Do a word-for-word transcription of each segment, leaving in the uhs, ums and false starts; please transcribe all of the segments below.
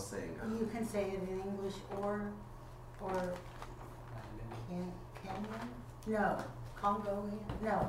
saying. You can say it in English or, or can, Kenyan? No. Congolian? No.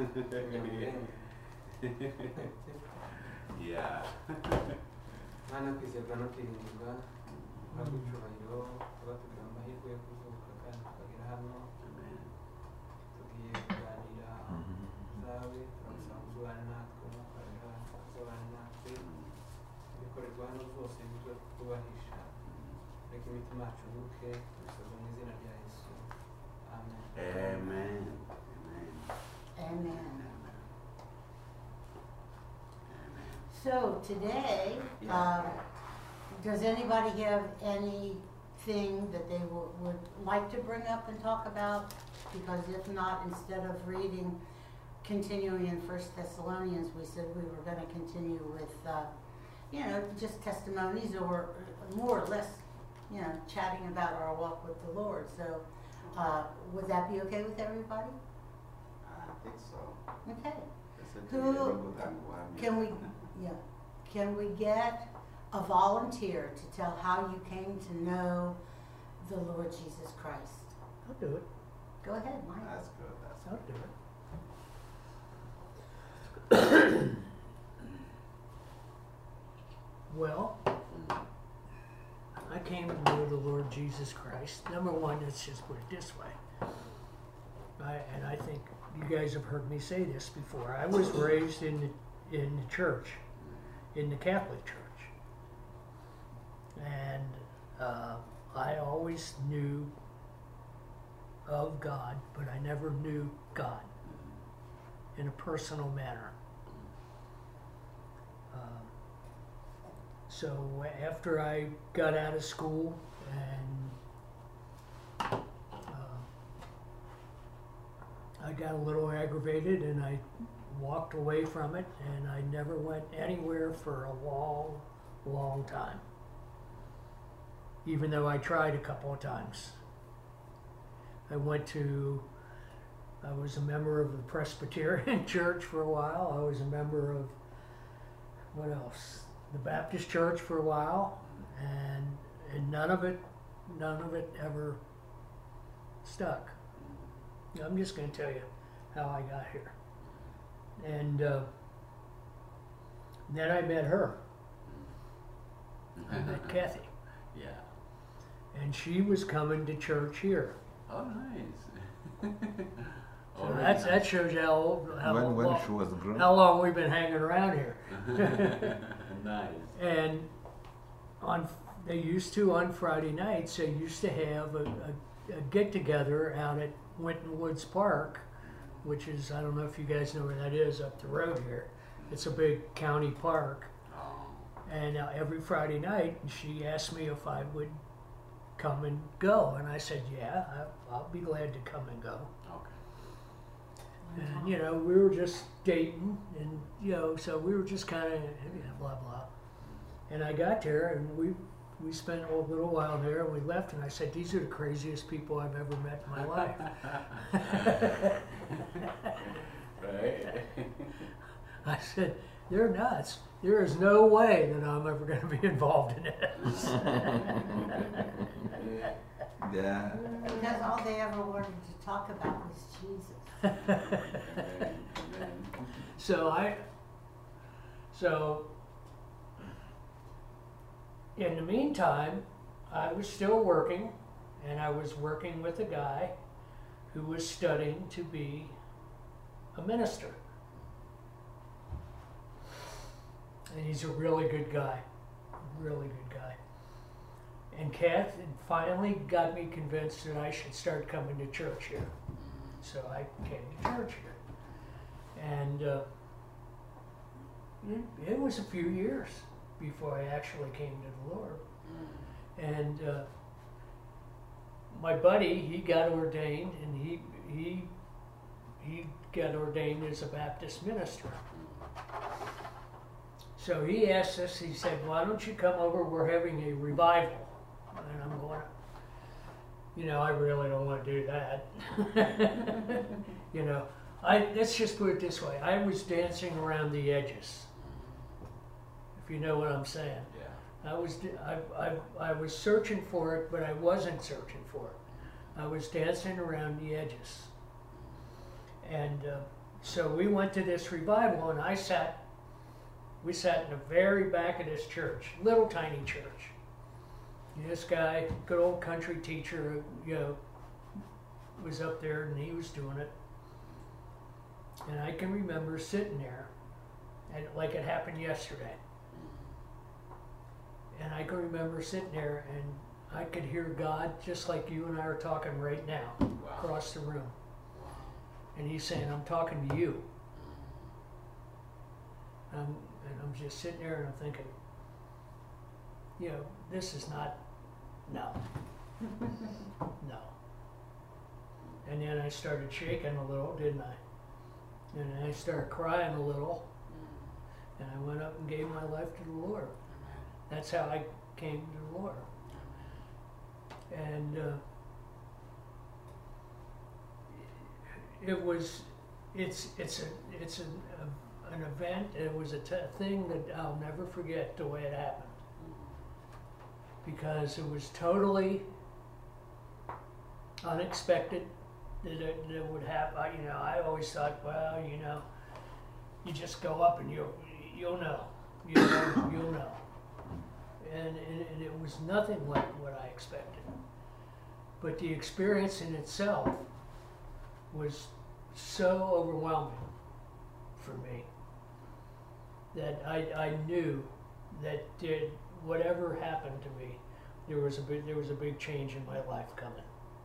Yeah. Mana kwizerwa no kwiringirwa ntabwo icyubahiro tuba tugira amahirwe yo kuvuka kandi tukagera hano tugiye kuganira zawe turagusaba uzubane natwe mukorera uzubane natwe ibikorerwa hano byose nibyo kubahisha reka imitima yacu nuke tubisabwe mu izina rya Yesu amen. Amen. Amen. So today, Yeah. um, does anybody have anything that they w- would like to bring up and talk about? Because if not, instead of reading, continuing in First Thessalonians, we said we were going to continue with, uh, you know, just testimonies or more or less, you know, chatting about our walk with the Lord. So uh, would that be okay with everybody? I think so. Okay. Listen Who- to me, everyone can go on. Can we, yeah, can we get a volunteer to tell how you came to know the Lord Jesus Christ? I'll do it. Go ahead, Mike. That's good. That's I'll good. do it. Well, I came to know the Lord Jesus Christ. Number one, let's just put it this way. I, and I think you guys have heard me say this before. I was raised in the, in the church, in the Catholic Church. And uh, I always knew of God, but I never knew God in a personal manner. Um, so after I got out of school and uh, I got a little aggravated and I walked away from it, and I never went anywhere for a long, long time, even though I tried a couple of times. I went to, I was a member of the Presbyterian Church for a while. I was a member of, what else? The Baptist Church for a while, and, and none of it, none of it ever stuck. I'm just going to tell you how I got here. And uh, then I met her. I met Kathy. Yeah. And she was coming to church here. Oh, nice. So that's, that shows you how old, how, when, when long, she was grown. how long we've been hanging around here. Nice. And on, they used to, on Friday nights, they used to have a, a, a get-together out at Winton Woods Park, which is, I don't know if you guys know where that is, up the road here. It's a big county park. Oh. And uh, every Friday night, she asked me if I would come and go. And I said, yeah, I, I'll be glad to come and go. Okay. And, you know, we were just dating, and, you know, so we were just kind of, you know, blah, blah. And I got there, and we we spent a little while there, and we left, and I said, these are the craziest people I've ever met in my life. Right. I said, they're nuts. There is no way that I'm ever going to be involved in this. Yeah. Because all they ever wanted to talk about was Jesus. Amen. Amen. So I, so in the meantime, I was still working, and I was working with a guy who was studying to be a minister. And he's a really good guy, really good guy. And Kath finally got me convinced that I should start coming to church here. So I came to church here. And uh, it, it was a few years before I actually came to the Lord. And uh, my buddy, he got ordained, and he he he got ordained as a Baptist minister. So he asked us, he said, why don't you come over, we're having a revival. And I'm going, you know, I really don't want to do that. You know, I let's just put it this way, I was dancing around the edges, if you know what I'm saying. Yeah. I was, I, I, I was searching for it, but I wasn't searching for it. I was dancing around the edges. And uh, so we went to this revival, and I sat, we sat in the very back of this church, little tiny church. And this guy, good old country teacher, you know, was up there and he was doing it. And I can remember sitting there, and like it happened yesterday. And I can remember sitting there and I could hear God just like you and I are talking right now, Wow. across the room. And he's saying, I'm talking to you. And I'm, and I'm just sitting there and I'm thinking, you know, this is not, no, no. And then I started shaking a little, didn't I? And then I started crying a little. And I went up and gave my life to the Lord. That's how I came to the Lord. And uh, it was, it's it's a it's an a, an event. It was a t- thing that I'll never forget the way it happened, because it was totally unexpected that it, that it would happen. I, you know, I always thought, well, you know, you just go up and you'll you'll know, you know, you'll know. And, and, and it was nothing like what I expected. But the experience in itself was so overwhelming for me that I, I knew that did whatever happened to me, there was a big, there was a big change in my life coming.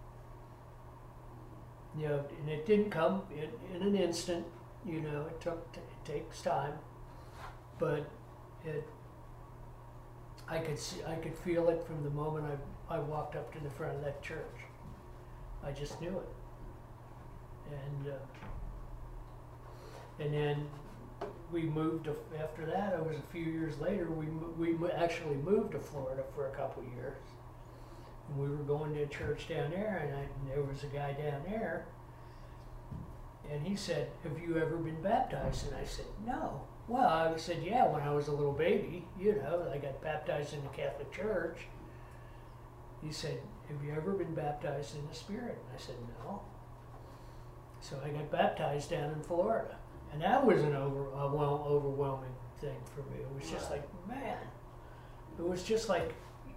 You know, and it didn't come in, in an instant. You know, it took it takes time, but it. I could see, I could feel it from the moment I, I walked up to the front of that church. I just knew it. And uh, and then we moved to, after that. It was a few years later. We we mo- actually moved to Florida for a couple of years. And we were going to a church down there, and, I, and there was a guy down there. And he said, "Have you ever been baptized?" And I said, "No." Well, I said, yeah, when I was a little baby, you know, I got baptized in the Catholic Church. He said, have you ever been baptized in the Spirit? And I said, no. So I got baptized down in Florida. And that was an over, a well, overwhelming thing for me. It was just like, man, it was just like,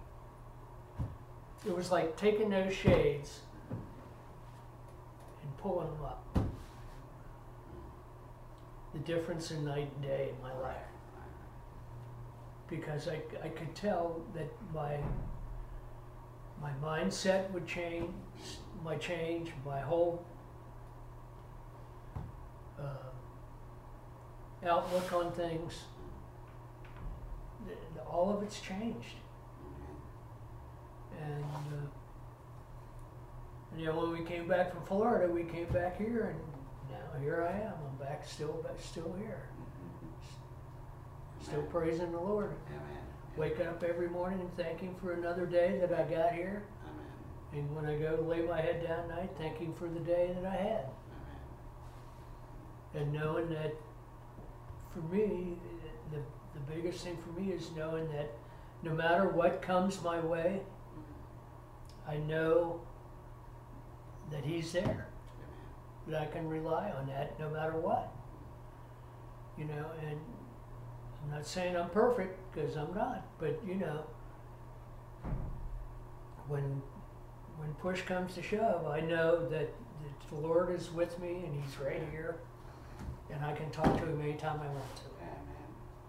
it was like taking those shades and pulling them up. The difference in night and day in my life, because I, I could tell that my my mindset would change, my change, my whole uh, outlook on things, th- all of it's changed. And uh, you know, when we came back from Florida, we came back here, and now here I am. I'm back, still, back, still here, still praising the Lord. Amen. Waking up every morning and thanking for another day that I got here, Amen. and when I go to lay my head down at night, thanking for the day that I had, Amen. and knowing that, for me, the the biggest thing for me is knowing that no matter what comes my way, I know that He's there. That I can rely on that no matter what. You know, and I'm not saying I'm perfect, because I'm not, but you know, when when push comes to shove, I know that, that the Lord is with me and He's right here, and I can talk to Him anytime I want to. Amen.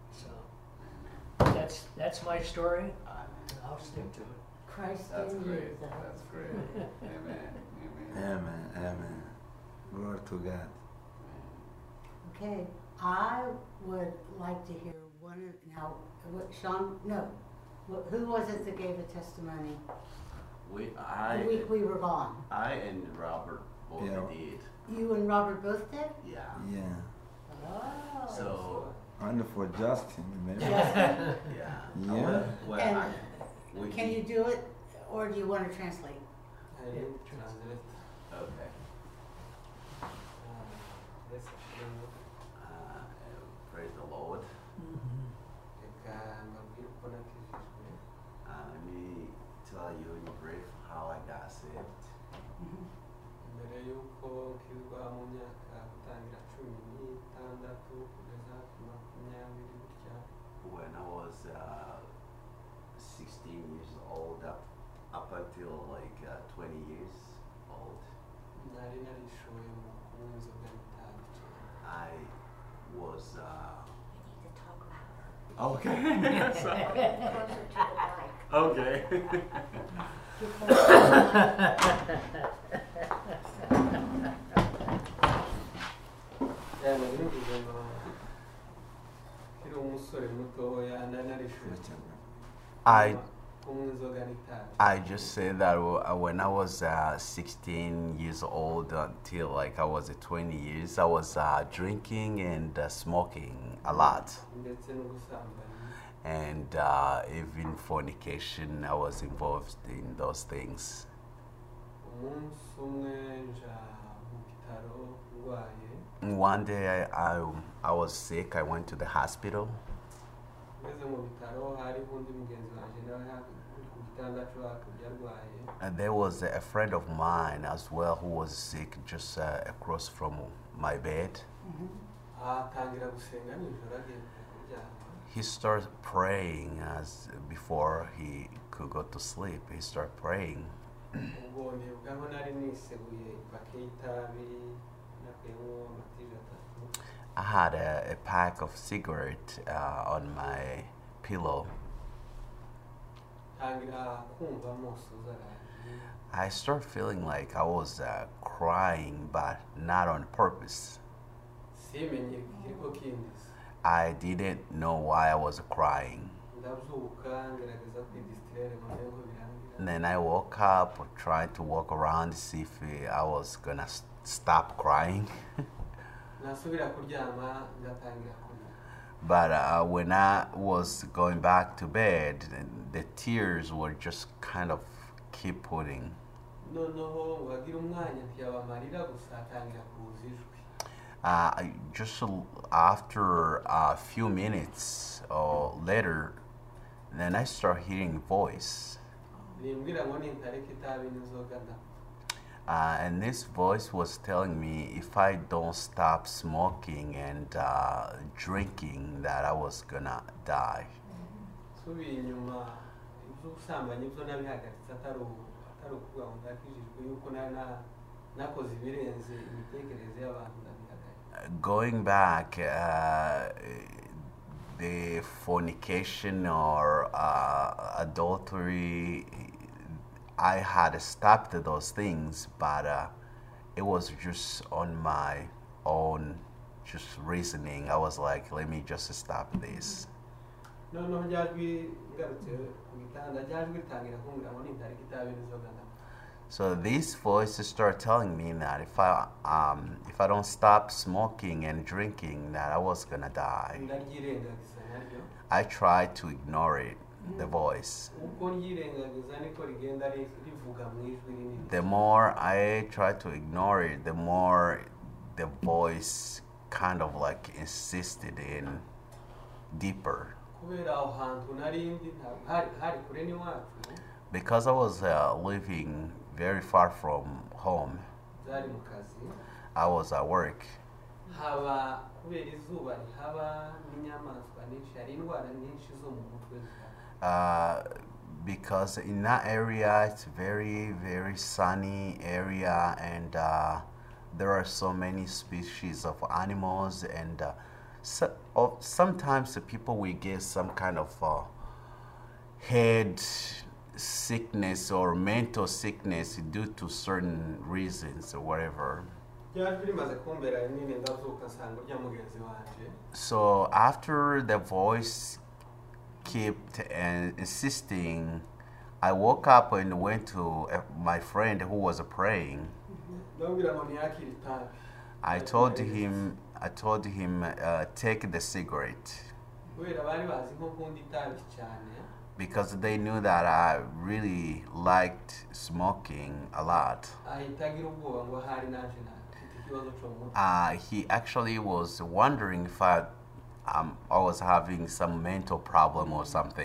So that's that's my story, Amen. and I'll stick to it. Christ That's in you. great. Zach. That's great. Amen. Amen. Amen, amen. Glory to God. Okay, I would like to hear one of, now, what, Sean, no, wh- who was it that gave a testimony? We, The I, week we were gone. I and Robert both Yeah. did. You and Robert both did? Yeah. Yeah. Oh. So, Only for Justin, maybe. Justin, yeah. Yeah. Well, well, And I, we, can you do it, or do you want to translate? I will translate. Okay. Uh, yes, actually, Uh, praise the Lord. Mm-hmm. jika mampir pada kisah you in brief how I got saved. mbere y'uko nkizwa mu myaka gutangira cumi n'itandatu kugeza ku makumyabiri gutya When I was uh, sixteen years old, up, up until like uh, twenty years old, nari narishoye mu kunywa inzoga n'itabi I was. Uh, We need to talk louder. okay. Closer to the mic. Okay. Get closer to cyane bivuze ngo nkiri umusore mutoya nari narishoye I kunywa inzoga n'itabi I just said that w- when I was uh, sixteen years old until like I was uh, twenty years, I was uh, drinking and uh, smoking a lot, ndetse no gusambana and uh, even fornication. I was involved in those things. umunsi umwe nja mu bitaro ndwaye One day I, I I was sick. I went to the hospital. ngeze mu bitaro hariho undi mugenzi wanjye nawe uri ku gitanda cy'uwakabye arwaye And there was a friend of mine as well who was sick just uh, across from my bed. atangira gusenga nijoro agiye kuryama He started praying as before he could go to sleep. He started praying. ubwo nibwaho nari niseguye ipake y'itabi nakuyemo amatije atatu I had a, a pack of cigarette uh, on my pillow. ntangira kumva amosozi araje I started feeling like I was uh, crying, but not on purpose. simenye ikiriko kindiza I didn't know why I was crying. ndabyuka ngerageza kwidisitirere ngo ndebe ko birangira And then I woke up, tried to walk around to see if uh, I was gonna s- stop crying. nasubira kuryama ngatangira kurira But uh, when I was going back to bed, the tears were just kind of keep putting. noneho ngo agire umwanya ntiyaba amarira gusa atangira kuza ijwi Uh, I- just a- after a few minutes or later, then I start hearing voice. nimbwira ngo nintareka itabi n'inzoga nda Uh, and this voice was telling me if I don't stop smoking and uh, drinking, that I was gonna die. nsubiye inyuma iby'ubusambanyi byo nabihagaritse atari ubu- atari ukuvuga ngo ndakijijwe yuko nari na- nakoze ibirenze imitekerereze y'abantu ndabihagarika Uh, Going back, uh, the fornication or uh, adultery, I had stopped those things, but uh, it was just on my own, just reasoning. I was like, let me just stop this. noneho rya jwi ngarutse ku gitanda rya jwi ritangira kumbwira ngo nintareka itabi n'inzoga nda So these voices start telling me that if I um, if I don't stop smoking and drinking, that I was gonna die. ndaryirengagiza naryo I tried to ignore it, the voice. uko ryirengagiza niko rigenda ri- rivuga mu ijwi rinini The more I tried to ignore it, the more the voice kind of like insisted in deeper. kubera aho hantu nari ndi ntabwo hari hari kure n'iwacu Because I was uh, living very far from home, byari mu kazi I was at work. haba kubera izuba rihaba n'inyamaswa nyinshi hari indwara nyinshi zo mu mutwe zihaba Uh, because in that area it's very very sunny area, and uh, there are so many species of animals, and uh, so, oh, sometimes the people will get some kind of uh, head sickness or mental sickness due to certain reasons or whatever. ryajwi rimaze kumbera rinini ndazuka nsanga urya mugenzi wanje So after the voice kept uh, insisting, I woke up and went to uh, my friend who was praying. ndabwira ngo ntiyakire itabi I told him, I told him, uh, take the cigarette, kubera bari bazi nko nkunda itabi cyane because they knew that I really liked smoking a lot. ahita agira ubwoba ngo ahari naje na mfite ikibazo cyo mu mutwe Uh, he actually was wondering if I, um, I was having some mental problem or something.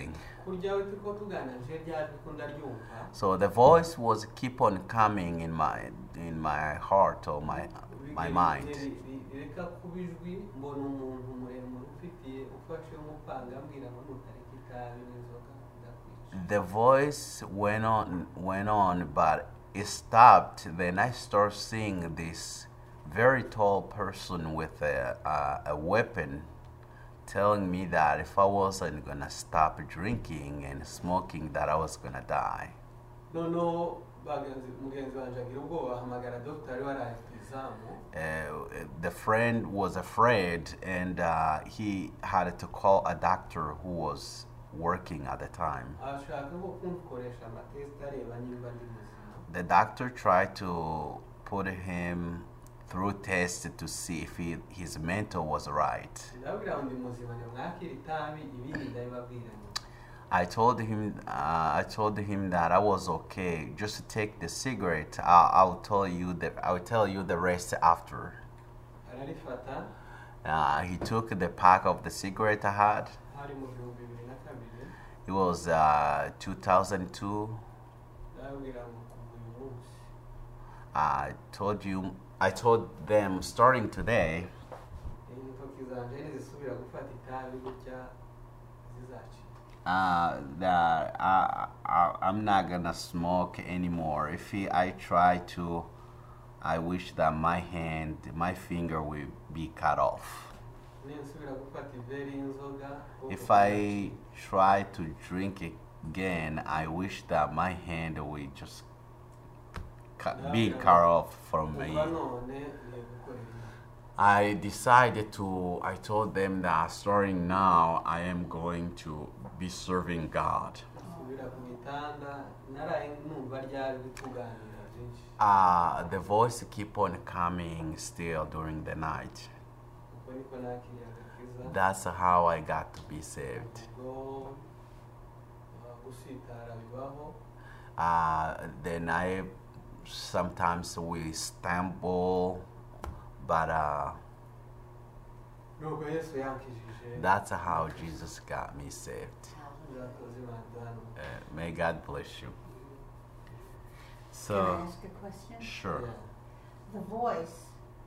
kuryawe turiko tuganira nje ryajwi ko ndaryumva So the voice was keep on coming in my in my heart or my my mind. reka kuba ijwi mbona umuntu muremure ufitiye ufashe umupanga ambwira ngo ntutareke itabi n'inzoga ndakwica. The voice went on went on, but it stopped. Then I start seeing this very tall person with a a, a weapon, telling me that if I wasn't gonna stop drinking and smoking, that I was gonna die. noneho bagenzi mugenzi wanje agira ubwoba ahamagara dogiteri waraye ku izamu. Uh, the friend was afraid, and uh, he had to call a doctor who was working at the time. ashaka nko kumkoresha amatesite areba nimba ndi muzima. The doctor tried to put him through tests to see if he, his mental was right. ndabwira ngo ndi muzima nimwakira itabi ibindi ndabibabwira nyuma. I told him, uh, I told him that I was okay. Just take the cigarette. I'll, I'll tell you the, I'll tell you the rest after. ararifata Uh, he took the pack of the cigarette I had. hari mu bihumbi bibiri na kabiri. It was uh, two thousand two. ndabwira ngo kuva uyu munsi I told you, I told them starting today, intoki zanje nizisubira gufata itabi gutya zizacika. uh, that I, I, I'm not gonna smoke anymore. If he, I try to, I wish that my hand, my finger will be cut off. ninsubira gufata iveri y'inzoga If I try to drink again, I wish that my hand will just cut, be cut off from me. kuva none niye gukorera Imana. I decided to, I told them that starting now, I am going to be serving God. nsubira ku gitanda naraye numva ryajwi tuganira byinshi. Uh, the voice keep on coming still during the night. uko niko nakiriye agakiza. That's how I got to be saved. ubwo uh, gusitara bibaho. Uh, then I, sometimes we stumble, but uh, nubwo yesu yankijije. that's how Jesus got me saved. nzakoze Imana hano. Uh, may God bless you. Can I So, ask a question? sure. Yeah. The voice,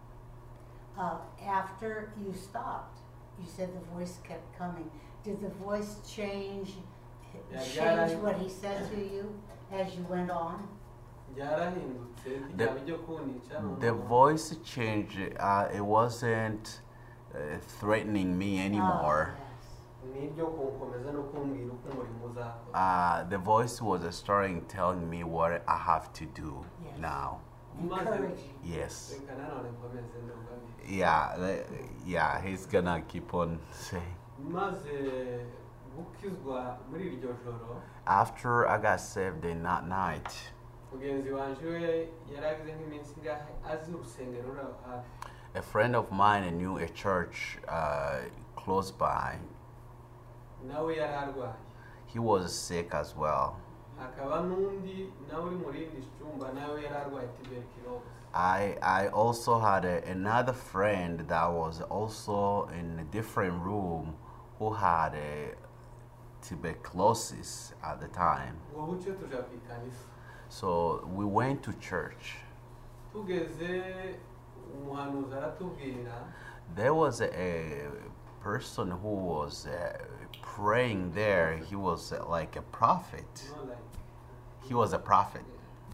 uh, after you stopped, you said the voice kept coming. Did the voice change, Yeah, change yeah. what he said to you as you went on? byarahindutse ntibyaba ibyo kunyica. The noneho voice changed. Uh, it wasn't uh, threatening me anymore. Oh, yes. ni ibyo kunkomeza no kumbwira uko umurimo uzakora. Uh, the voice was uh, starting telling me what I have to do Yes. now. maze Encouraging. Yes. reka nanone nkomeze ndumva. Yeah. le- Yeah. He's gonna keep on saying. maze gukizwa muri iryo joro After I got saved in that night, mugenzi wanje we yaragize nk'iminsi ingahe azi urusengero ruri aho hafi. a friend of mine knew a church uh, close by. nawe yari arwaye. He was sick as well. hakaba n'undi nawe uri mu rindi cyumba nawe yari arwaye tuberculose. I I also had a, another friend that was also in a different room who had a tuberculosis at the time. ngo buce tuja ku ikanisa. So we went to church. tugeze umuhanuzi aratubwira There was a, a person who was uh, praying there. He was uh, like a prophet. no like He was a prophet.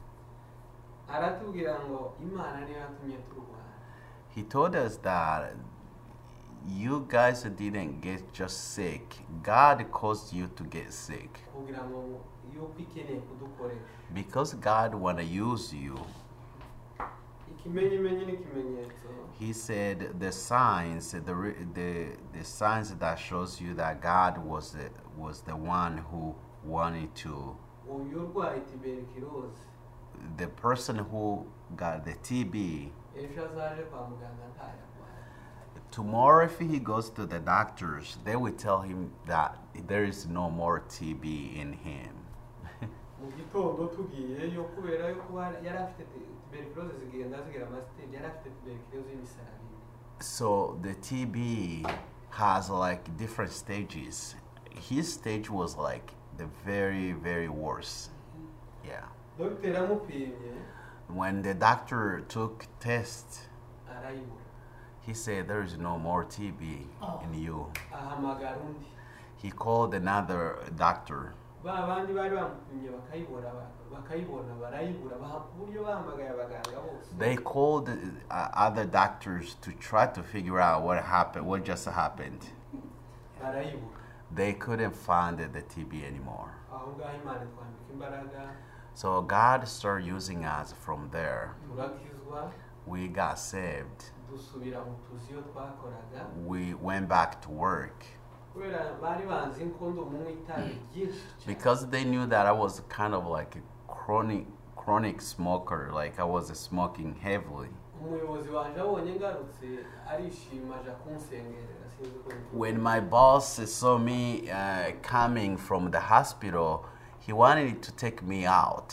aratubwira ngo imana niyo yatumye turwara. He told us that you guys didn't get just sick. God caused you to get sick. kugira ngo yuko ikeneye kudukoresha. Because God want to use you. ikimenyimenyi n'ikimenyetso He said the signs, the re- the the signs that shows you that God was the, was the one who wanted to. uyu urwaye tuberculose The person who got the T B. ejo azaje kwa muganga ntayarwaye. Tomorrow, if he goes to the doctors, they will tell him that there is no more T B in him. mu gitondo tugiyeyo kubera yuko yari afite tuberculose zigenda zigira amasiteri yari afite tuberculose y'imisarabiri. So the T B has like different stages. His stage was like the very, very worse. Yeah. dogiteri amupimye When the doctor took test, arayibura he said there is no more T B Oh. in you. ahamagara undi He called another doctor. ba bandi bari bamupimye bakayibura ba- bakayibona barayibura baha ku buryo bahamagaye abaganga bose They called uh, other doctors to try to figure out what happened, what just happened. barayibura They couldn't find the T B anymore. aho ngaho imana itwambika imbaraga So God started using us from there. turakizwa We got saved. dusubira mu tuzi iyo twakoraga We went back to work kubera bari banzi ko ndi umunywi itabi ryinshi cyane because they knew that I was kind of like a chronic chronic smoker, like I was smoking heavily. umuyobozi wanje abonye ngarutse arishima aja kunsengerera sinzi uko bivuga. When my boss saw me uh, coming from the hospital, he wanted to take me out.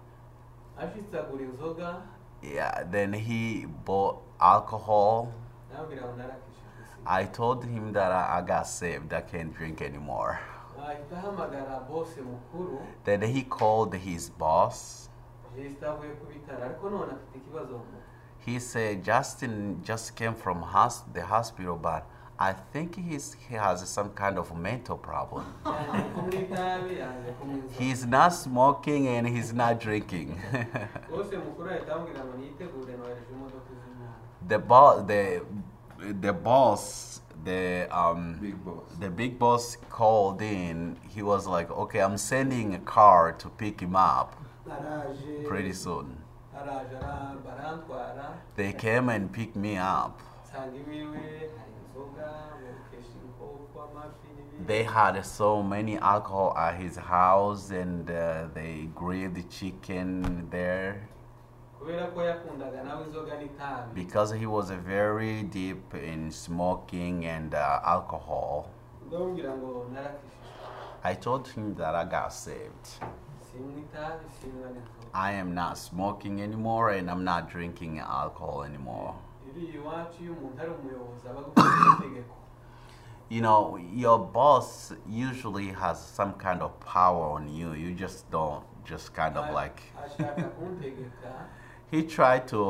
ashitse agura inzoga Yeah, then he bought alcohol. nabwira ngo narakishijwe si I told him that I, I got saved. I can't drink anymore. ahita ahamagara bose mukuru Then he called his boss. jesita avuye ku bitaro ariko none afite ikibazo mu mutwe. He said Justin just came from hos- the hospital, but I think he's, he has some kind of mental problem. yanze kunywa itabi yanze kunywa inzoga He's not smoking and he's not drinking. bose mukuru ahita amubwira ngo niyitegure nohereje imodoka z'imana the boss, the the boss, the um, Big boss. the big boss called in. He was like, "Okay, I'm sending a car to pick him up araje pretty soon." araje ara- barantwara They came and picked me up. nsanga iwiwe hari inzoga bokesha inkoko amafi n'ibindi They had so many alcohol at his house, and uh, they grilled the chicken there kubera ko yakundaga nawe inzoga n'itabi because he was very deep in smoking and uh, alcohol. ndamubwira ngo narakishijwe I told him that I got saved. sinywa itabi sinywa n'inzoga I am not smoking anymore, and I'm not drinking alcohol anymore. iriya iwacu iyo umuntu ari umuyobozi aba agufitiye itegeko You know, your boss usually has some kind of power on you. You just don't, just kind of like. ashaka kuntegeka He tried to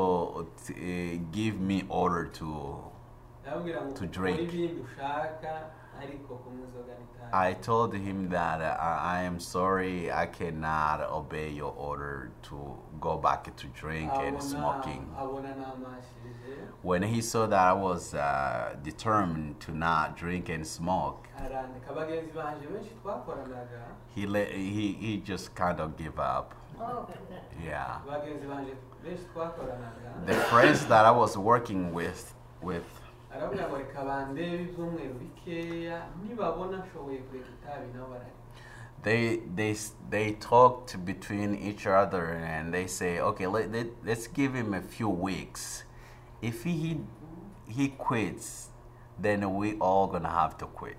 uh, give me order to. ndamubwira ngo To ukore drink. ibindi ushaka ariko kunywa inzoga n'itabi I told him that uh, I, I am sorry, I cannot obey your order to go back to drink and Abona- smoking. abona namashije When he saw that I was uh, determined to not drink and smoke, arandika bagenzi banje benshi twakoranaga he let, he he just kind of give up. Oh, Yeah. bagenzi banje benshi twakoranaga The friends that I was working with with aravuga ngo reka bandebe ibyumweru bikeya nibabona nshoboye kureka itabi nabo barareka they they they talked between each other and they say, okay, let, let let's give him a few weeks. If he he quits, then we all gonna have to quit.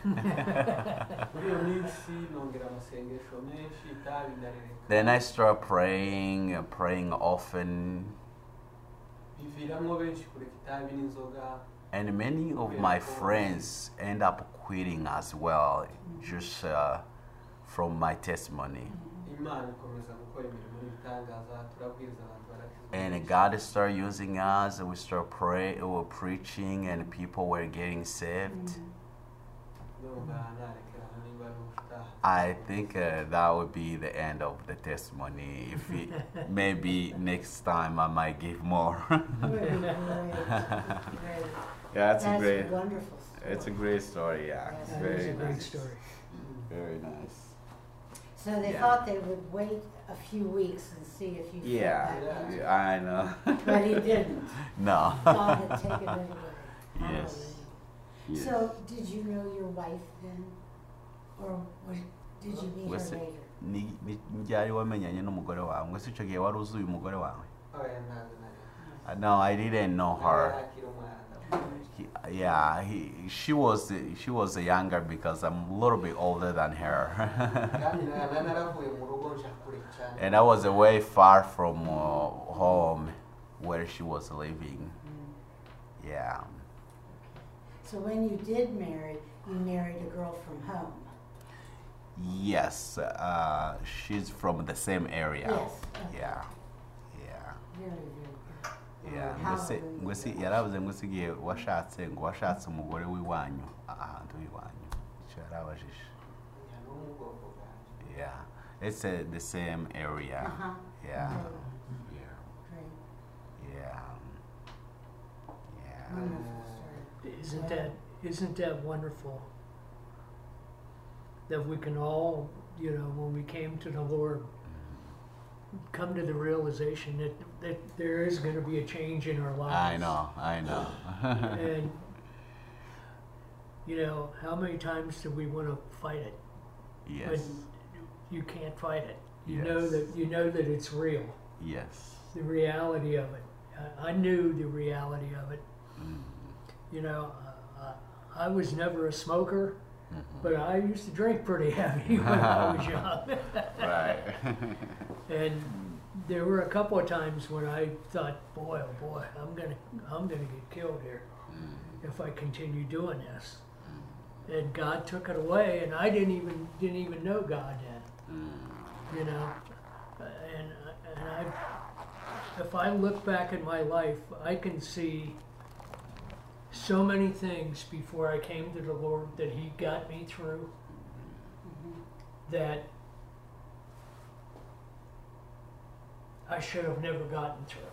muri iyo minsi nongera amasengesho menshi itabi ndarereka Then I start praying, uh, praying often, biviramwo benshi kureka itabi n'inzoga and many of my friends end up quitting as well, just uh, from my testimony. imana ikomeza gukora imirimo n'ibitangaza turabwiriza abantu barakizwa And God started using us, and we start praying, we were preaching, and people were getting saved. ndumva narekera aho niba ari ubutaha I think uh, that would be the end of the testimony. If it, maybe next time I might give more. great, great. Yeah, it's That's a wonderful story. It's a great story. Yeah, Yes, it's That is very a great nice. story. Very nice. So they Yeah. thought they would wait a few weeks and see if you fit Yeah, back in. yeah, I know. But he didn't. No. God had taken it away. Yes. Hallelujah. Yes. So did you know your wife then? Or was, did you meet Was her it- later? Ni ni ryari wamenyanye n'umugore wawe? Ngo si icyo gihe wari uzi uyu mugore wawe? oya ntabwo nari Uh, No, I didn't know her. akiri umwana ndamuzi He, yeah, he, she was she was younger because I'm a little bit older than her, kandi nari naravuye mu rugo nshaka kureka cyane and I was away far from uh, home where she was living. Yeah, So when you did marry, you married a girl from home. Yes, uh, she's from the same area. Yes. Yeah, yeah, Very, very good. yeah. Hallelujah. Ngwese- ngwese yaravuze ngo usigiye washatse ngo washatse umugore w'iwanyu ahantu iwanyu. Icyo yarabajije. Ya no mu bwoko bwanjye. Yeah, it's uh, the same area. Uh-huh. Yeah, Oh, yeah, great. yeah, yeah. Wonderful story. Isn't that isn't that wonderful? That we can all, you know, when we came to the Lord, come to the realization that that there is going to be a change in our lives. I know, I know. And you know, how many times do we want to fight it? Yes, But you can't fight it. You know Yes. that you know that it's real. yes. The reality of it. I, I knew the reality of it. Mm. You know, uh, I was never a smoker, Mhm. but I used to drink pretty heavy when I was young. Right. And there were a couple of times when I thought, boy, oh boy, I'm gonna, I'm gonna get killed here Mm. if I continue doing this. And God took it away, and I didn't even didn't even know God then. Mm. You know, and and I, if I look back at my life, I can see so many things before I came to the Lord that He got me through that I should have never gotten through.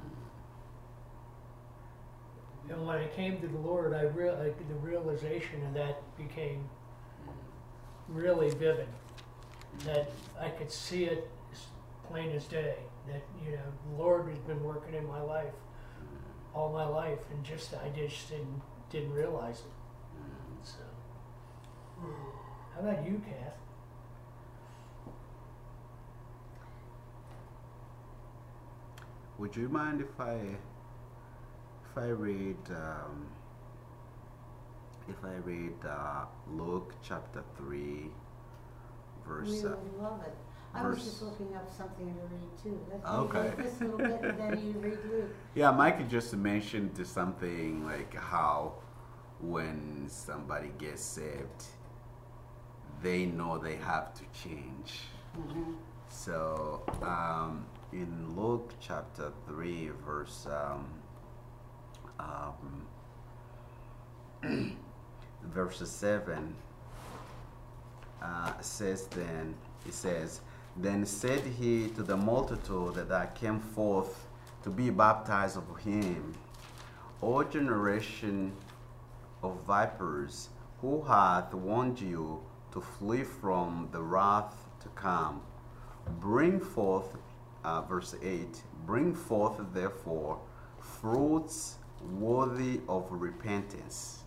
And when I came to the Lord, I real I, the realization of that became really vivid. That I could see it as plain as day. That you know, the Lord has been working in my life all my life, and just I just didn't didn't realize it. So, how about you, Kath? Would you mind if I if I read um, if I read uh, Luke chapter three, verse? We Uh, would love it. I was verse- just looking up something to read too. Let's Okay. read this little bit and then you read Luke. yeah, Mike just mentioned to something like how when somebody gets saved, they know they have to change. Mm-hmm. So um, in Luke chapter three, verse um, um, verse seven uh, says, then it says, then said he to the multitude that I came forth to be baptized of him, O generation of vipers, who hath warned you to flee from the wrath to come? Bring forth, uh, verse eight, bring forth therefore fruits worthy of repentance.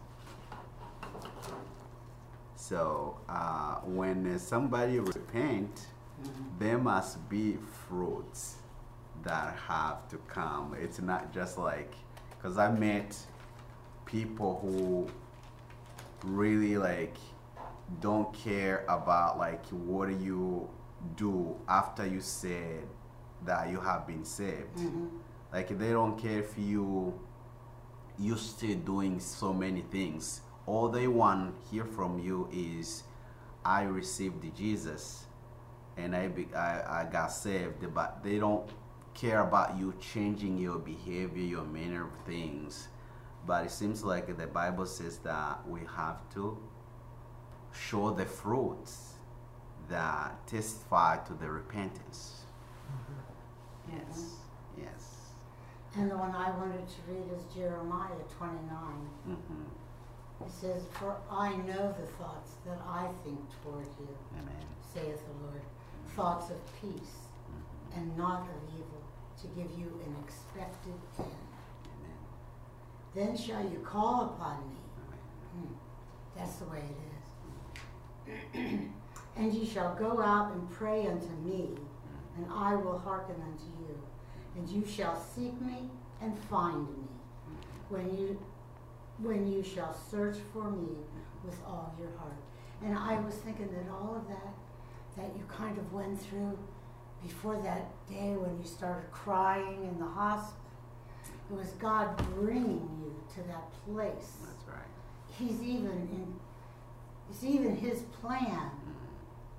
So uh, when somebody repent, there must be fruits that have to come. It's not just like, because I met people who really like don't care about like what do you do after you said that you have been saved. Mm-hmm. Like they don't care if you you still doing so many things. All they want to hear from you is, I received Jesus and I, be, I I got saved, but they don't care about you changing your behavior, your manner of things. But it seems like the Bible says that we have to show the fruits that testify to the repentance. Yes, yes. And the one I wanted to read is Jeremiah twenty-nine. Mm-hmm. It says, for I know the thoughts that I think toward you, Amen. saith the Lord, thoughts of peace and not of evil, to give you an expected end. Amen. Then shall you call upon me. Amen. Hmm. That's the way it is. And ye shall go out and pray unto me, and I will hearken unto you. And you shall seek me and find me, when you when you shall search for me with all your heart. And I was thinking that all of that that you kind of went through before that day when you started crying in the hospital, it was God bringing you to that place. That's right. He's even in, it's even his plan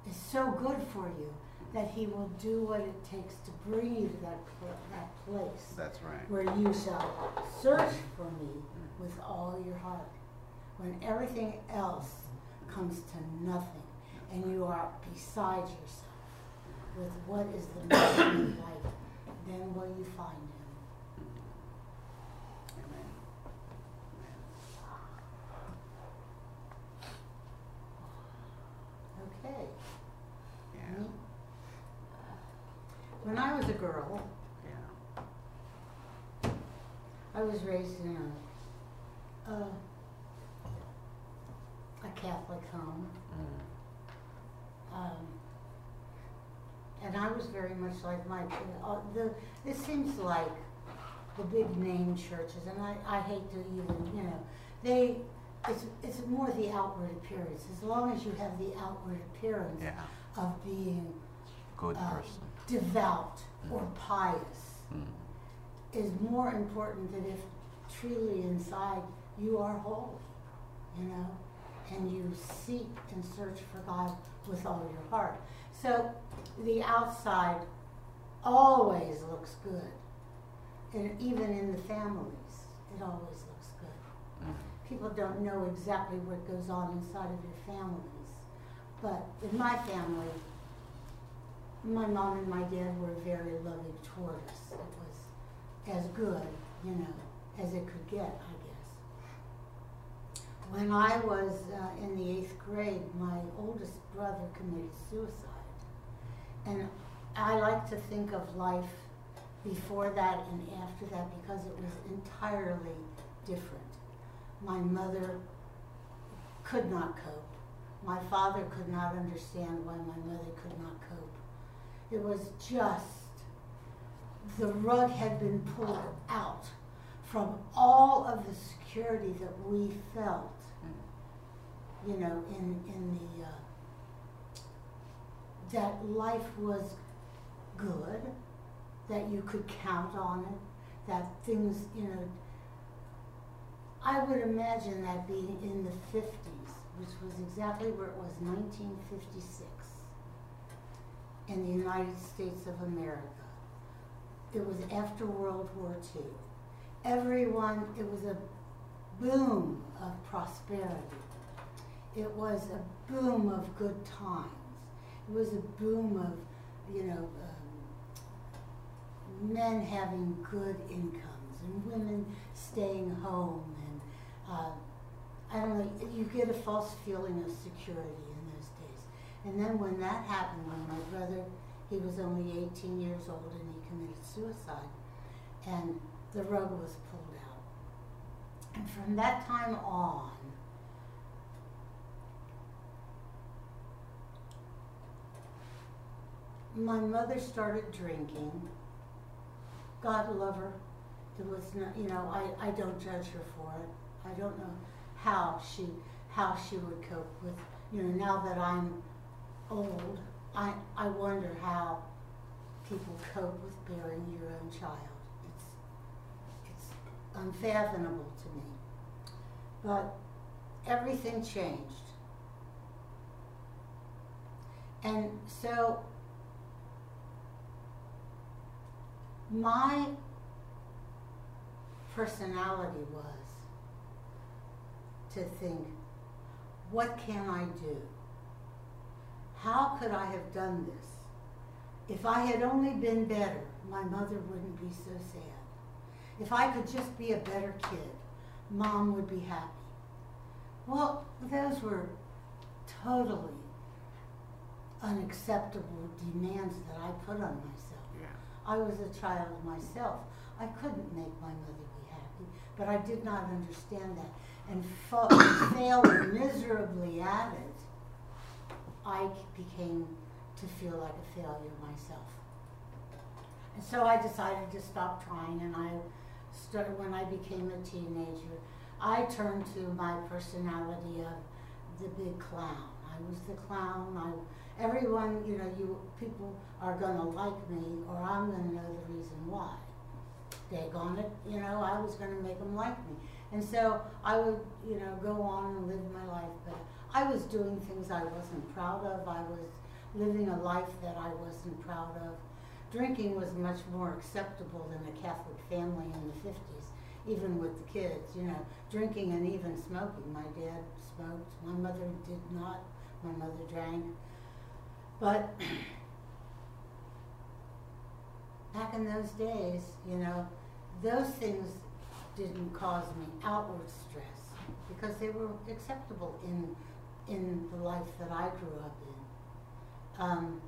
is so good for you that he will do what it takes to bring you to that, pl- that place That's right. where you shall search for me with all your heart. When everything else comes to nothing and you are beside yourself with what is the meaning of life, then will you find him. Amen. Okay. Yeah. Me? When I was a girl, Yeah. I was raised in a, a, a Catholic home. Mm. Um, and I was very much like my, uh, the, it seems like the big name churches, and I, I hate to even, you know, they, it's, it's more the outward appearance. As long as you have the outward appearance Yeah. of being Good uh, person. devout or Mm. pious Mm. is more important than if truly inside you are holy, you know, and you seek and search for God with all your heart. So the outside always looks good, and even in the families, it always looks good. Mm. People don't know exactly what goes on inside of your families, but in my family, my mom and my dad were very loving toward us. It was as good, you know, as it could get, I guess. When I was uh, in the eighth grade, my oldest brother committed suicide. And I like to think of life before that and after that because it was entirely different. My mother could not cope. My father could not understand why my mother could not cope. It was just, the rug had been pulled out from all of the security that we felt, you know, in, in the, uh, that life was good, that you could count on it, that things, you know, I would imagine that being in the fifties, which was exactly where it was, nineteen fifty-six. In the United States of America. It was after World War Two. Everyone, it was a boom of prosperity. It was a boom of good times. It was a boom of, you know, um, men having good incomes and women staying home. And uh, I don't know, you get a false feeling of security in those days. And then when that happened, when my brother, he was only eighteen years old and he committed suicide, and the rug was pulled out. And from that time on, my mother started drinking. God love her. It was not, you know, I, I don't judge her for it. I don't know how she, how she would cope with, you know, now that I'm old, I, I wonder how people cope with bearing your own child. It's, it's unfathomable to me. But everything changed. And so my personality was to think, what can I do? How could I have done this? If I had only been better, my mother wouldn't be so sad. If I could just be a better kid, Mom would be happy. Well, those were totally unacceptable demands that I put on myself. Yeah. I was a child myself. I couldn't make my mother be happy, but I did not understand that. And fa- failing miserably at it, I became to feel like a failure myself. And so I decided to stop trying, and I started, when I became a teenager, I turned to my personality of the big clown. I was the clown. I, everyone, you know, you people are going to like me, or I'm going to know the reason why. Daggone it, you know, I was going to make them like me. And so I would, you know, go on and live my life, but I was doing things I wasn't proud of. I was living a life that I wasn't proud of. Drinking was much more acceptable than a Catholic family in the fifties, even with the kids, you know, drinking and even smoking. My dad smoked, my mother did not, my mother drank. But back in those days, you know, those things didn't cause me outward stress because they were acceptable in in the life that I grew up in. Um,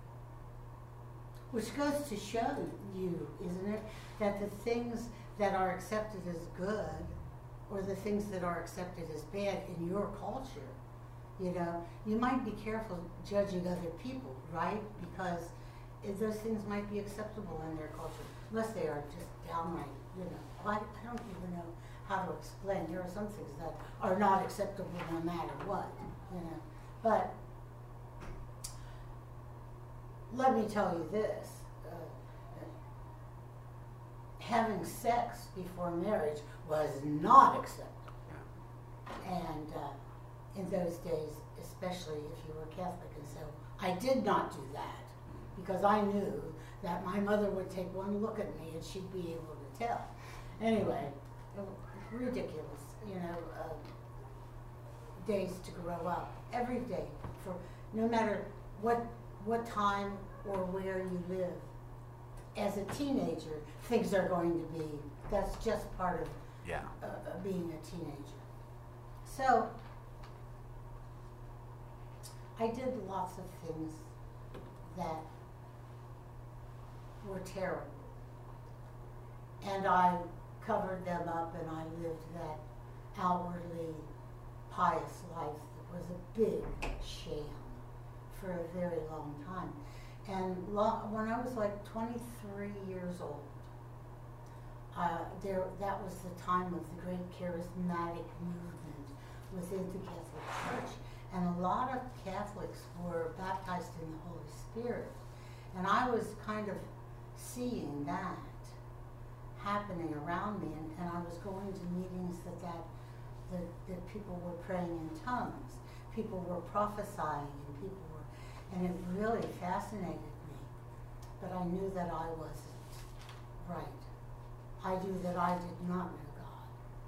which goes to show you, isn't it, that the things that are accepted as good or the things that are accepted as bad in your culture, you know, you might be careful judging other people, right? Because if those things might be acceptable in their culture, unless they are just downright, you know, I, I don't even know how to explain. There are some things that are not acceptable no matter what, you know. But let me tell you this, uh, having sex before marriage was not acceptable. And uh, in those days, especially if you were Catholic, and so I did not do that because I knew that my mother would take one look at me and she'd be able to tell. Anyway, ridiculous, you know, uh, days to grow up. Every day, for no matter what what time or where you live. As a teenager, things are going to be, that's just part of Yeah. uh, uh, being a teenager. So, I did lots of things that were terrible. And I covered them up and I lived that outwardly pious life that was a big sham for a very long time. And lo- when I was like twenty-three years old, uh, there that was the time of the great charismatic movement within the Catholic Church. And a lot of Catholics were baptized in the Holy Spirit. And I was kind of seeing that happening around me, and, and I was going to meetings that, that, that, that people were praying in tongues, people were prophesying, and people were, and it really fascinated me. But I knew that I wasn't right. I knew that I did not know God.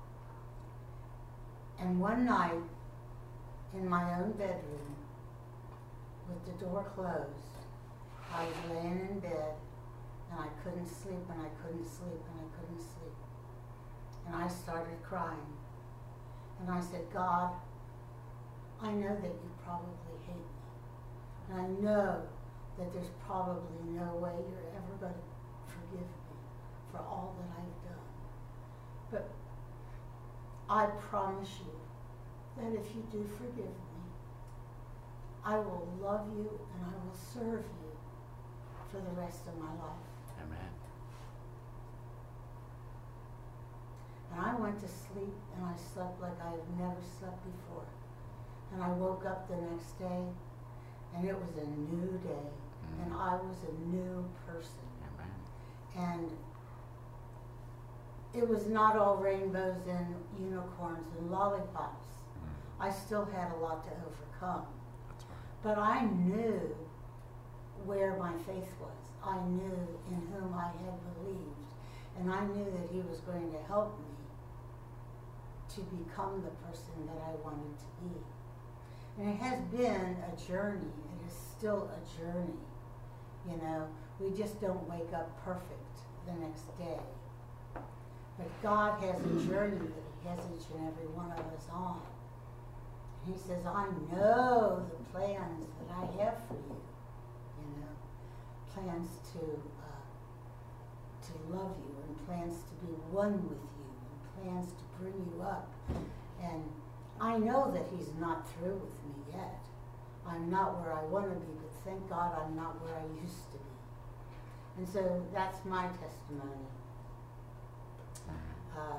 And one night, in my own bedroom, with the door closed, I was laying in bed, and I couldn't sleep, and I couldn't sleep, and I couldn't sleep. And I started crying. And I said, God, I know that you probably hate me. And I know that there's probably no way you're ever going to forgive me for all that I've done. But I promise you that if you do forgive me, I will love you and I will serve you for the rest of my life. Amen. And I went to sleep and I slept like I had never slept before. And I woke up the next day and it was a new day. Mm. And I was a new person. Amen. And it was not all rainbows and unicorns and lollipops. Mm. I still had a lot to overcome. That's right. But I knew where my faith was. I knew in whom I had believed. And I knew that he was going to help me to become the person that I wanted to be. And it has been a journey. It is still a journey. You know, we just don't wake up perfect the next day. But God has a journey that he has each and every one of us on. And he says, I know the plans that I have for you. You know, plans to uh, to love you, and plans to be one with you, and plans to bring you up. And I know that he's not through with me yet. I'm not where I want to be, but thank God I'm not where I used to be. And so that's my testimony. Uh,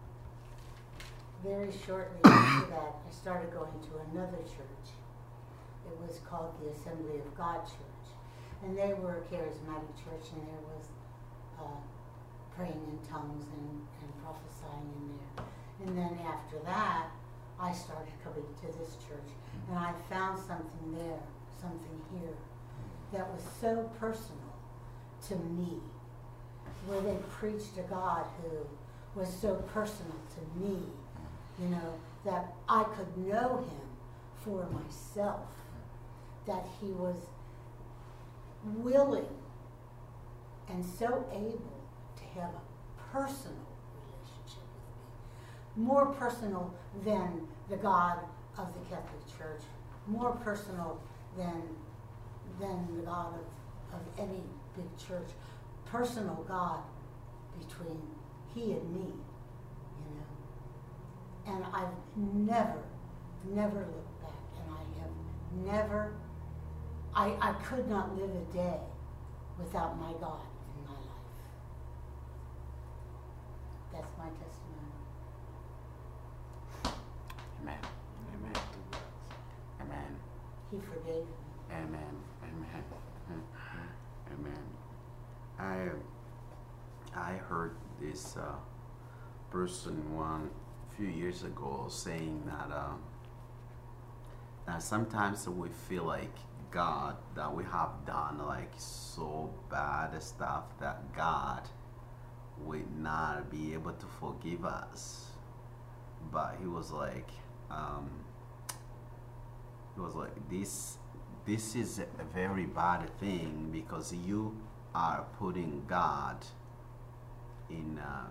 very shortly after that, I started going to another church. It was called the Assembly of God Church. And they were a charismatic church, and there was uh, praying in tongues and, and prophesying in there. And then after that, I started coming to this church, and I found something there something here that was so personal to me, where they preached a God who was so personal to me, you know, that I could know him for myself, that he was willing and so able to have a personal relationship with me, more personal than the God of the Catholic Church, more personal than than the God of, of any big church, personal God between he and me, you know. And I've never, never looked back, and I have never, I, I could not live a day without my God in my life. That's my testimony. Amen. Amen. Amen. He forgave me. Amen. Amen. Amen. I I heard this uh, person one few years ago saying that uh, that sometimes we feel like God, that we have done like so bad stuff that God would not be able to forgive us. But he was like, um, he was like, this this is a very bad thing, because you are putting God in uh,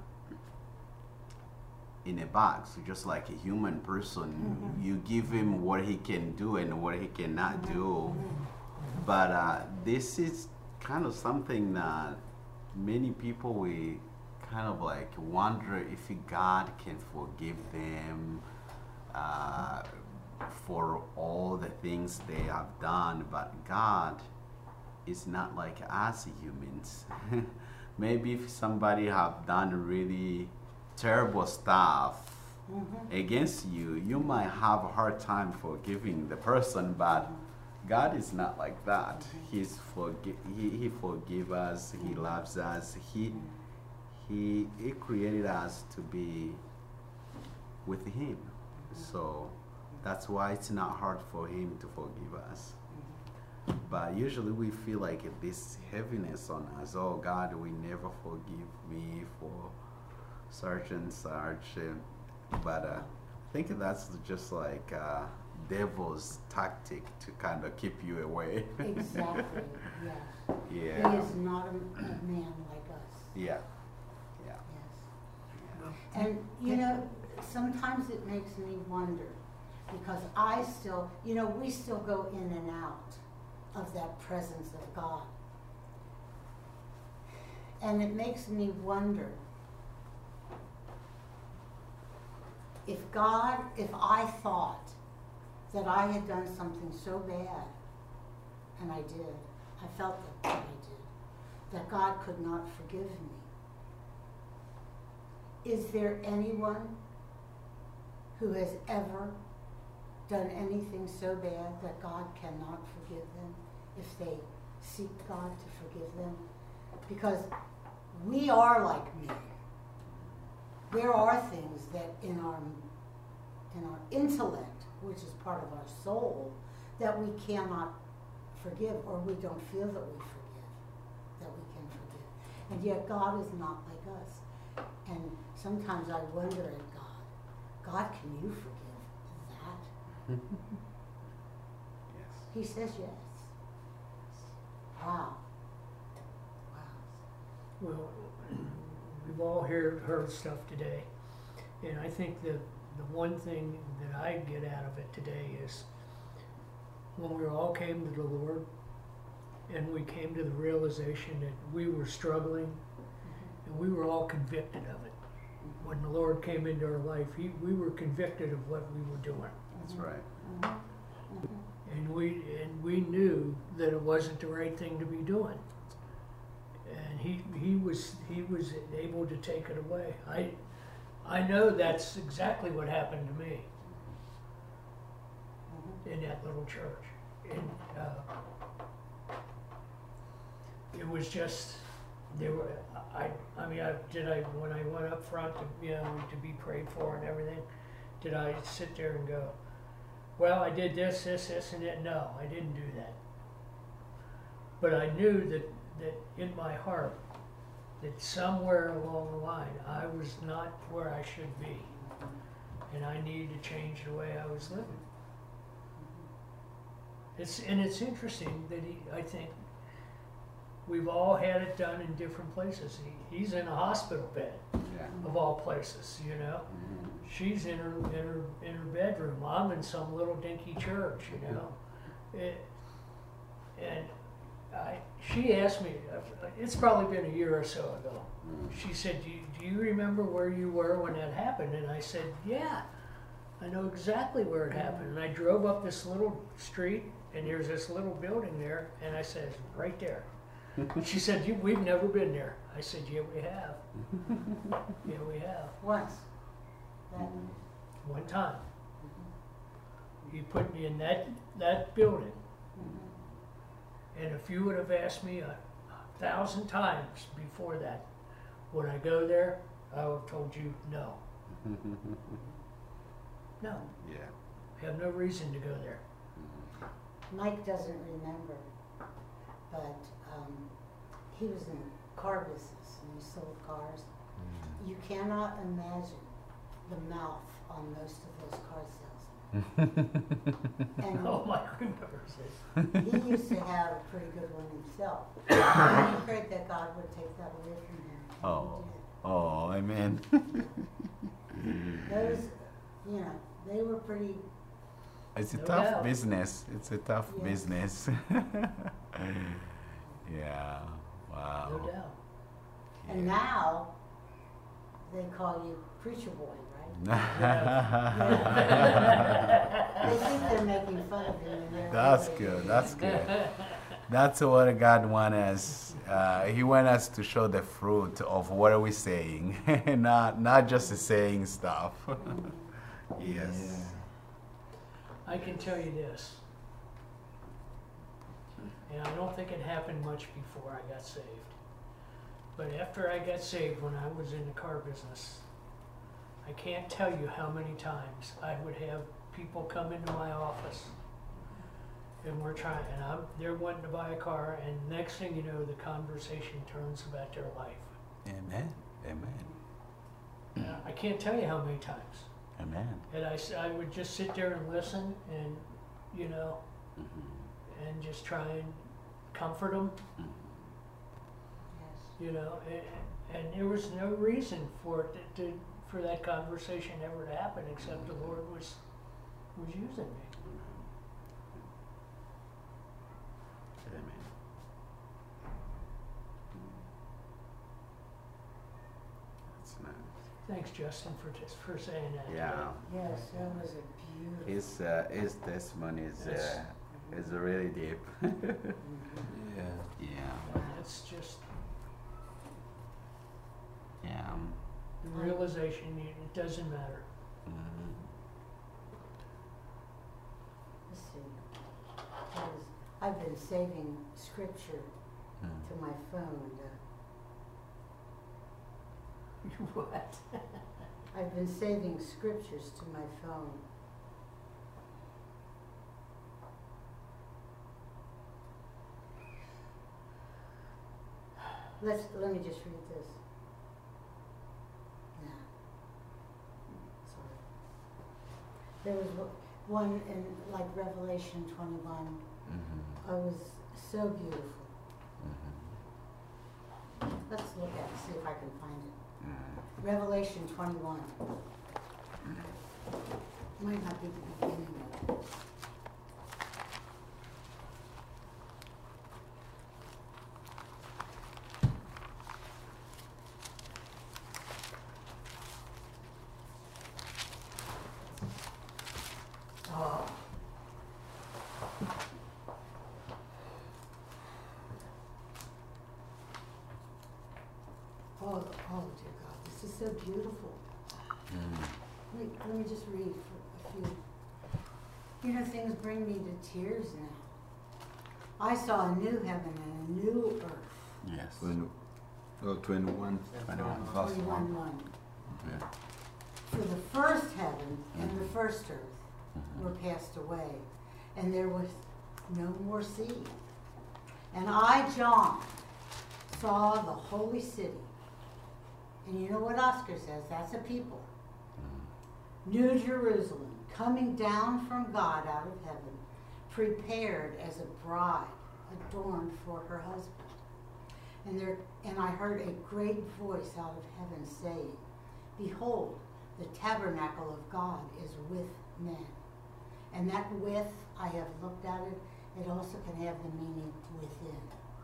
in a box, just like a human person. Mm-hmm. You give him what he can do and what he cannot mm-hmm. do. Mm-hmm. But uh, this is kind of something that many people we kind of like wonder if God can forgive them uh, for all the things they have done. But God is not like us humans. Maybe if somebody have done really terrible stuff mm-hmm. against you, you might have a hard time forgiving the person, but mm-hmm. God is not like that. Mm-hmm. He's forgi- he, he forgives us, mm-hmm. He loves us, he, he, he created us to be with him. Mm-hmm. So that's why it's not hard for him to forgive us. Mm-hmm. But usually we feel like this heaviness on us. Oh God, will never forgive me for such and such. But uh, I think that's just like uh, devil's tactic to kind of keep you away. Exactly, yes. Yeah. He is not a, a man like us. Yeah. Yeah. Yes. And, you know, sometimes it makes me wonder, because I still, you know, we still go in and out of that presence of God. And it makes me wonder if God, if I thought that I had done something so bad, and I did, I felt that, that I did, that God could not forgive me. Is there anyone who has ever done anything so bad that God cannot forgive them if they seek God to forgive them? Because we are like men. There are things that in our in our intellect, which is part of our soul, that we cannot forgive, or we don't feel that we forgive, that we can forgive. And yet God is not like us. And sometimes I wonder at God, God, can you forgive that? Yes. He says yes. Wow. Wow. Well, we've all heard, heard stuff today, and I think the, the one thing that I get out of it today is when we all came to the Lord and we came to the realization that we were struggling mm-hmm. and we were all convicted of it. Mm-hmm. When the Lord came into our life, he, we were convicted of what we were doing. That's right. Mm-hmm. Mm-hmm. And we and we knew that it wasn't the right thing to be doing. And he he was he was able to take it away. I I know that's exactly what happened to me Mm-hmm. in that little church. And uh, it was just there were I I mean I did I when I went up front to you know to be prayed for and everything, did I sit there and go, well, I did this, this, this, and that. No, I didn't do that. But I knew that, that in my heart, that somewhere along the line, I was not where I should be. And I needed to change the way I was living. It's, and it's interesting that he, I think, we've all had it done in different places. He, he's in a hospital bed, Yeah. of all places, you know. Mhm. She's in her in her in her bedroom. I'm in some little dinky church, you know. It, and I, she asked me. It's probably been a year or so ago. She said, "Do you, do you remember where you were when that happened?" And I said, "Yeah, I know exactly where it happened." And I drove up this little street, and there's this little building there, and I said, "Right there." She said, you, "We've never been there." I said, "Yeah, we have. Yeah, we have. Once. That, One time. He put me in that that building, and if you would have asked me a, a thousand times before that, would I go there? I would have told you no. No, Yeah. I have no reason to go there. Mike doesn't remember, but um, he was in car business and he sold cars. You cannot imagine the mouth on most of those car salesmen. And Oh, Mike remembers it. he used to have a pretty good one himself. He prayed that God would take that away from him. and Oh. he Oh, amen. did. Those, you know, they were pretty, It's a No tough doubt. business. It's a tough Yes. business. Yeah. Wow. No doubt. and now they call you preacher boy, right? They think they're making fun of him. and they're That's really- good. That's good. That's what God wants us. Uh, he wants us to show the fruit of what are we saying, not not just saying stuff. Yes. I can tell you this, and I don't think it happened much before I got saved. But after I got saved, when I was in the car business, I can't tell you how many times I would have people come into my office, and we're trying, and I'm, they're wanting to buy a car, and next thing you know, the conversation turns about their life. Amen. Amen. And I can't tell you how many times. Amen. And I, s- I would just sit there and listen, and you know, Mhm. and just try and comfort them, Yes. you know, and, and there was no reason for it to, to, for that conversation ever to happen except the Lord was, was using me. Amen. That's nice. Thanks, Justin, for just for saying that. Yeah. Yes, that was a beautiful. His uh, his testimony is uh, is really deep. Yeah. Yeah. It's just Yeah. the realization you, it doesn't matter. Mhm. Let's see. I was, I've been saving scripture Mm. to my phone. Uh, What? I've been saving scriptures to my phone. Let's, let me just read this. Yeah. Sorry. There was o- one in like Revelation twenty-one. Mhm. It was so beautiful. Mhm. Let's look at it, see if I can find it. Mm. Revelation twenty-one. Might not be the beginning of it. Oh. Oh, oh dear God, this is so beautiful. Mm. Let me, let me just read for a few. You know, things bring me to tears now. I saw a new heaven and a new earth. Yes. Twenty, oh, twenty-one, twenty-one. verse Twenty-one one. one. Yeah. For the first heaven and the first earth were passed away, and there was no more sea. And I, John, saw the holy city. And you know what Oscar says? That's a people. New Jerusalem, coming down from God out of heaven, prepared as a bride, adorned for her husband. And there, and I heard a great voice out of heaven saying, Behold, the tabernacle of God is with men. And that with, I have looked at it, it also can have the meaning within.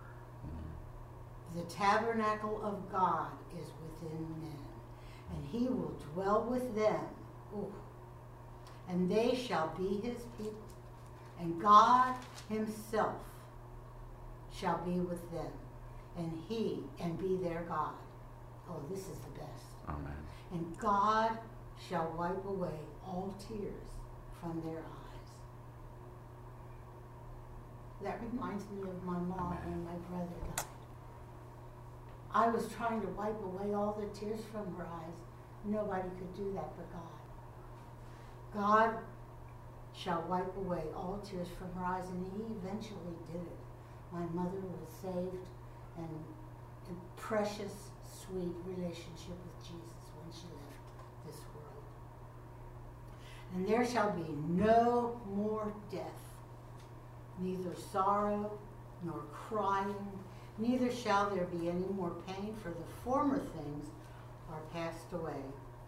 The tabernacle of God is within men, and he will dwell with them. Ooh. And they shall be his people, and God himself shall be with them, and he, and be their God. Oh, this is the best. Amen. And God shall wipe away all tears from their eyes. That reminds me of my mom when my brother died. I was trying to wipe away all the tears from her eyes. Nobody could do that but God. God shall wipe away all tears from her eyes, and he eventually did it. My mother was saved and in precious, sweet relationship with Jesus when she left this world. And there shall be no more death, neither sorrow nor crying, neither shall there be any more pain, for the former things are passed away.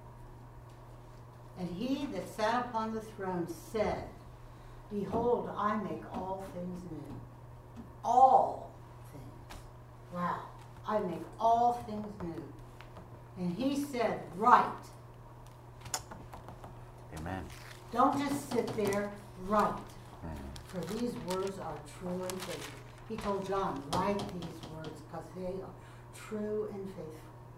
And he that sat upon the throne said, Behold, I make all things new. All things. Wow. I make all things new. And he said, Write. Amen. Don't just sit there, write. For these words are true and faithful. He told John, write these words because they are true and faithful.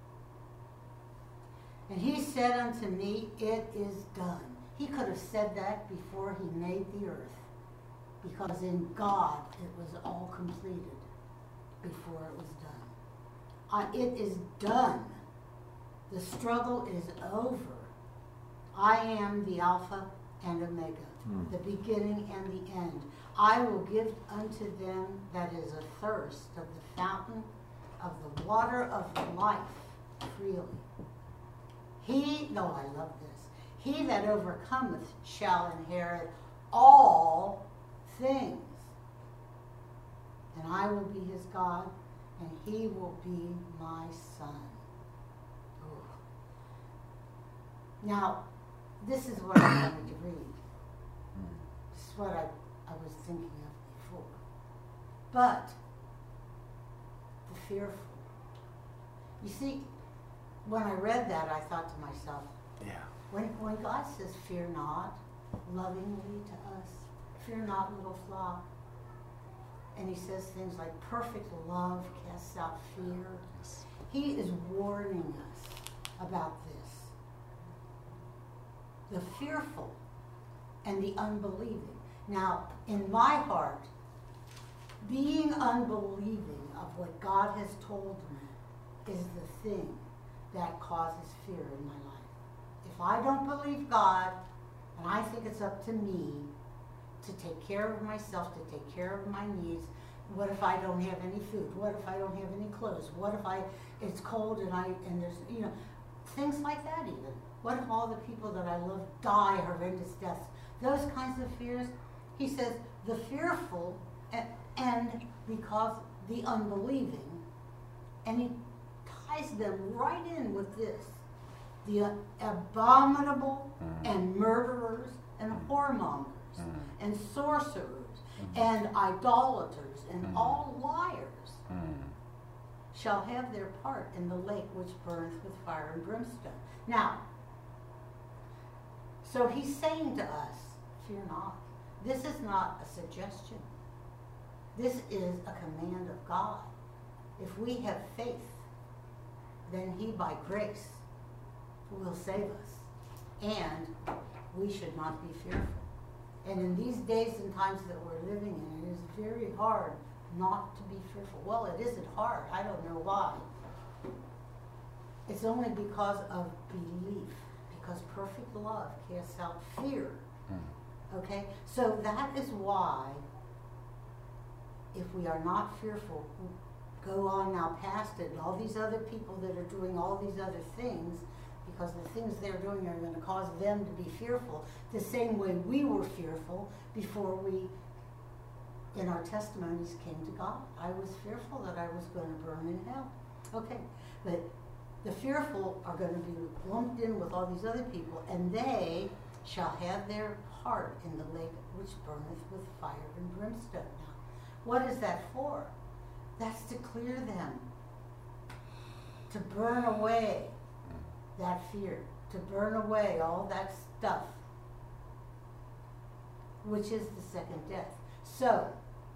And he said unto me, It is done. He could have said that before he made the earth, because in God it was all completed before it was done. Uh, it is done. The struggle is over. I am the Alpha and Omega, Mm. the beginning and the end. I will give unto them that is athirst of the fountain of the water of life freely. He, no, I love this. He that overcometh shall inherit all things. And I will be his God, and he will be my son. Ooh. Now, this is what I wanted to read. This is what I, I was thinking of before. But, the fearful. You see, when I read that, I thought to myself, Yeah. when, when God says, fear not, lovingly to us, fear not, little flock, and he says things like, perfect love casts out fear, Yes. he is warning us about this. The fearful and the unbelieving. Now, in my heart, being unbelieving of what God has told me is the thing that causes fear in my life. If I don't believe God, and I think it's up to me to take care of myself, to take care of my needs, what if I don't have any food? What if I don't have any clothes? What if I it's cold and I and there's you know things like that even. What if all the people that I love die horrendous deaths? Those kinds of fears. He says the fearful and, and because the unbelieving, and he ties them right in with this. The uh, abominable Mm. and murderers and whoremongers Mm. and sorcerers Mm. and idolaters and Mm. all liars Mm. shall have their part in the lake which burneth with fire and brimstone. Now, so he's saying to us, fear not. This is not a suggestion. This is a command of God. If we have faith, then he by grace will save us. And we should not be fearful. And in these days and times that we're living in, it is very hard not to be fearful. Well, it isn't hard. I don't know why. It's only because of belief. Because perfect love casts out fear. Mm. Okay? So that is why, if we are not fearful, go on now past it, and all these other people that are doing all these other things, because the things they're doing are going to cause them to be fearful, the same way we were fearful before we, in our testimonies, came to God. I was fearful that I was going to burn in hell. Okay, but the fearful are going to be lumped in with all these other people, and they shall have their part in the lake which burneth with fire and brimstone. Now, what is that for? That's to clear them, to burn away that fear, to burn away all that stuff, which is the second death. So,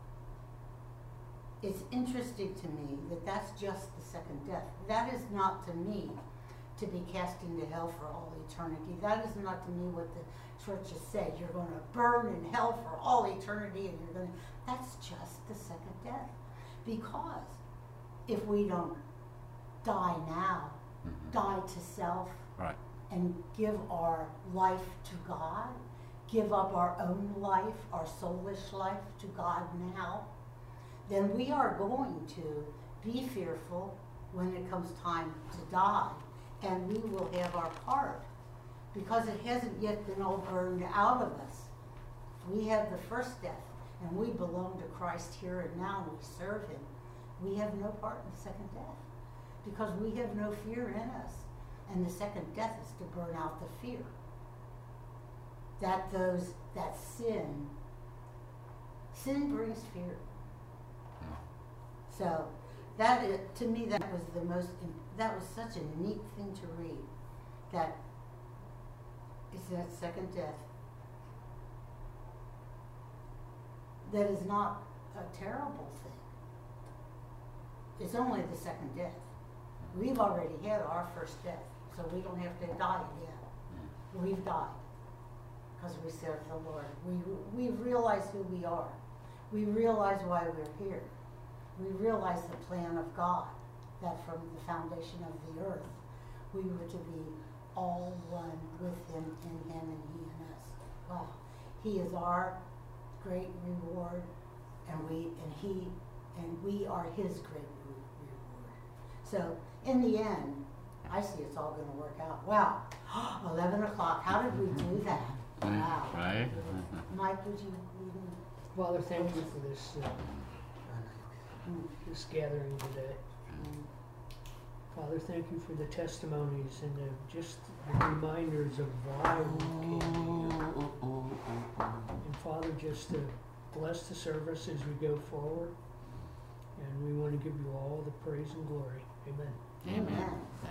it's interesting to me that that's just the second death. That is not to me to be cast into hell for all eternity. That is not to me what the churches say. You're going to burn in hell for all eternity, and you're going to. That's just the second death. Because if we don't die now, Mhm. die to self, Right. and give our life to God, give up our own life, our soulish life to God now, then we are going to be fearful when it comes time to die, and we will have our part, because it hasn't yet been all burned out of us. We have the first death, and we belong to Christ here and now, and we serve him. We have no part in the second death, because we have no fear in us, and the second death is to burn out the fear. That those, that sin, sin brings fear. So, that is, to me, that was the most, that was such a neat thing to read. That is that second death. That is not a terrible thing. It's only the second death. We've already had our first death, so we don't have to die again. We've died because we serve the Lord. We we realize who we are. We realize why we're here. We realize the plan of God, that from the foundation of the earth, we were to be all one with him, in him, and he in us. Wow. He is our great reward, and we and he and we are his great re- reward. So in the end, I see it's all going to work out. Wow. eleven o'clock. How did we do that? Wow. Right? Mike, would you read me? Father, thank you for this, uh, Mm, this gathering today. mm. Father, thank you for the testimonies and the, just the reminders of why we came to you. And Father, just to bless the service as we go forward. And we want to give you all the praise and glory. Amen. Amen. Amen.